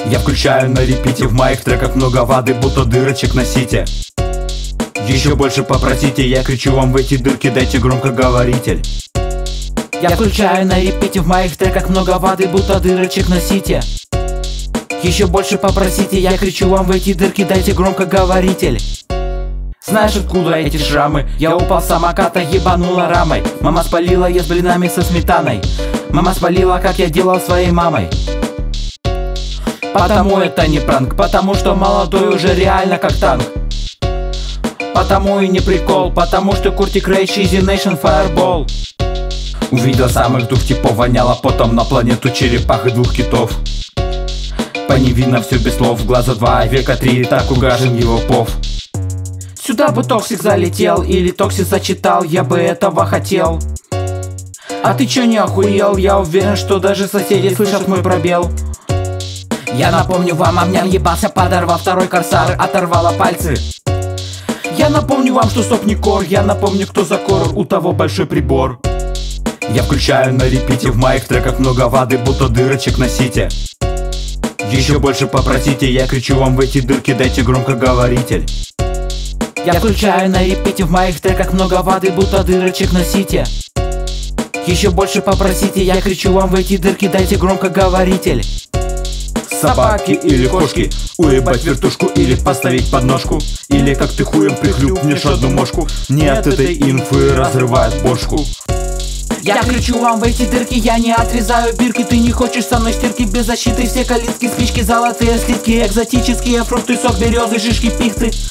Я включаю на репите, в моих треках много воды, будто дырочек на сите. Еще больше попросите, я кричу вам в эти дырки, дайте громкоговоритель. Я включаю на репите, в моих треках много воды, будто дырочек на сите. Еще больше попросите, я кричу вам в эти дырки, дайте громкоговоритель. Знаешь, откуда эти шрамы? Я упал с самоката, ебанула рамой. Мама спалила, я с блинами со сметаной. Мама спалила, как я делал своей мамой. Потому это не пранк, потому что молодой уже реально как танк. Потому и не прикол, потому что Куртик Рэй, Easy Nation, Fireball. Увидел самых двух типов, воняло потом на планету черепах и двух китов. По ним видно все без слов, глаза два, века три, так угажен его пов. Сюда бы Токсик залетел или Токсик зачитал, я бы этого хотел. А ты чё не охуел? Я уверен, что даже соседи слышат мой пробел. Я напомню вам, амнян ебался, подорвав второй корсар, оторвала пальцы. Я напомню вам, что стоп не кор, я напомню, кто за кор, у того большой прибор. Я включаю на репите, в моих треках много воды, будто дырочек на сите. Еще больше попросите, я кричу вам в эти дырки, дайте громкоговоритель. Я включаю на репите, в моих треках много воды, будто дырочек на сите. Еще больше попросите, я кричу вам в эти дырки, дайте громкоговоритель. Собаки или кошки, уебать вертушку или поставить подножку, или как ты хуем прихлюпнешь одну мошку, не от этой инфы разрывает бошку. Я кричу вам в эти дырки, я не отрезаю бирки. Ты не хочешь со мной стирки без защиты. Все калитки, спички, золотые слитки, экзотические фрукты, сок березы, шишки, пихты.